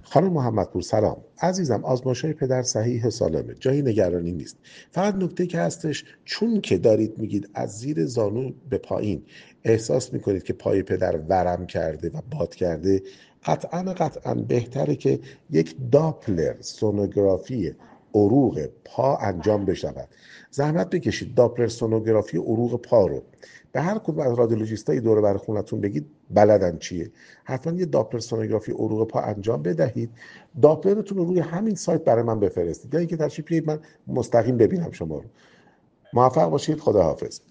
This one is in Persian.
خانم محمدپور سلام عزیزم. آزمایش‌های پدر صحیح سالمه، جایی نگرانی نیست. فقط نکته که هستش، چون که دارید میگید از زیر زانو به پایین احساس میکنید که پای پدر ورم کرده و باد کرده، قطعا بهتره که یک داپلر سونوگرافی عروق پا انجام بشود. زحمت بکشید داپلر سونوگرافی عروق پا رو به هر کدوم از رادیولوژیستای دور و بر خونتون بگید، بلدن چیه. حتما یه داپلر سونوگرافی عروق پا انجام بدهید. داپلرتون رو روی همین سایت برای من بفرستید، یا اینکه تشریف بیارید من مستقیم ببینم شما رو. موفق باشید. خدا حافظ.